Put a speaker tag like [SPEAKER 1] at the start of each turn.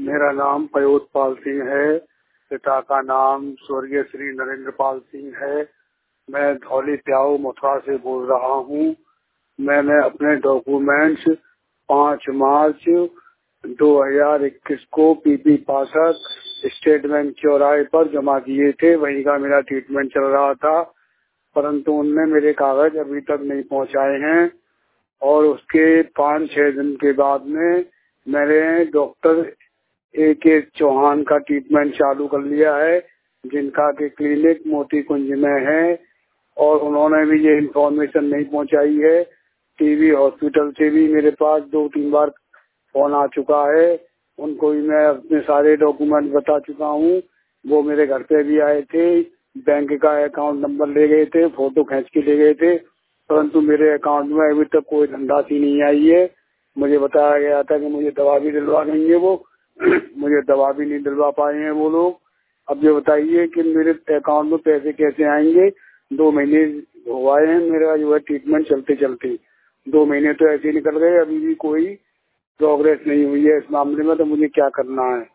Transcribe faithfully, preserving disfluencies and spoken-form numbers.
[SPEAKER 1] मेरा नाम पयोत पाल सिंह है। पिता का नाम स्वर्गीय श्री नरेंद्र पाल सिंह है। मैं धौली प्याऊ मथुरा से बोल रहा हूँ। मैंने अपने डॉक्यूमेंट्स पाँच मार्च दो हजार इक्कीस को पीपी पासठ स्टेट बैंक चौराहे पर जमा किए थे। वहीं का मेरा ट्रीटमेंट चल रहा था, परंतु उनने मेरे कागज अभी तक नहीं पहुंचाए हैं। और उसके पाँच छह दिन के बाद में मैंने डॉक्टर ए के चौहान का ट्रीटमेंट चालू कर लिया है, जिनका के क्लिनिक मोती कुंज में है। और उन्होंने भी ये इन्फॉर्मेशन नहीं पहुंचाई है। टीवी हॉस्पिटल से भी मेरे पास दो तीन बार फोन आ चुका है। उनको भी मैं अपने सारे डॉक्यूमेंट बता चुका हूँ। वो मेरे घर पे भी आए थे, बैंक का अकाउंट नंबर ले गए थे, फोटो खींच के ले गए थे, परंतु मेरे अकाउंट में अभी तक कोई धनराशि नहीं आई है। मुझे बताया गया था कि मुझे दवा भी दिलवा देंगे वो मुझे दवा भी नहीं दिलवा पाए हैं वो लोग। अब ये बताइए कि मेरे अकाउंट में पैसे कैसे आएंगे। दो महीने हुआ है मेरा जो है ट्रीटमेंट चलते चलते, दो महीने तो ऐसे निकल गए, अभी भी कोई प्रोग्रेस नहीं हुई है इस मामले में। तो मुझे क्या करना है?